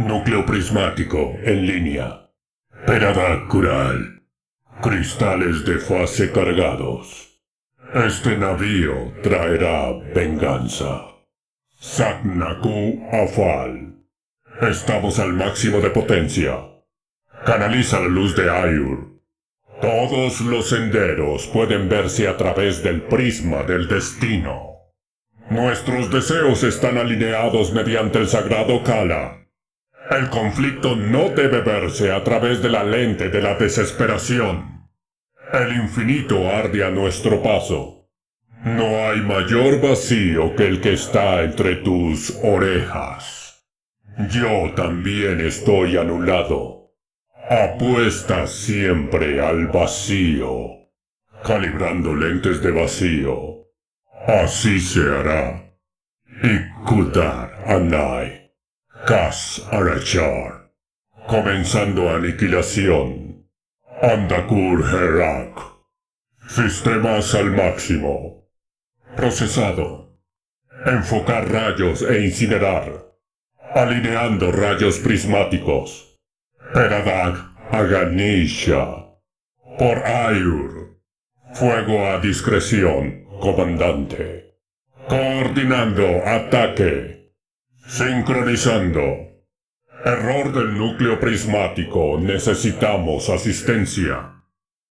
Núcleo prismático en línea. Perada Kural. Cristales de fase cargados. Este navío traerá venganza. Saknaku Afal. Estamos al máximo de potencia. Canaliza la luz de Ayur. Todos los senderos pueden verse a través del prisma del destino. Nuestros deseos están alineados mediante el sagrado Kala. El conflicto no debe verse a través de la lente de la desesperación. El infinito arde a nuestro paso. No hay mayor vacío que el que está entre tus orejas. Yo también estoy anulado. Apuesta siempre al vacío. Calibrando lentes de vacío. Así se hará. Ikudar Anai. Kas Arachar. Comenzando aniquilación. Andakur Herak. Sistemas al máximo. Procesado. Enfocar rayos e incinerar. Alineando rayos prismáticos. Peradag Aganisha. Por Ayur. Fuego a discreción, comandante. Coordinando ataque. Sincronizando. Error del núcleo prismático. Necesitamos asistencia.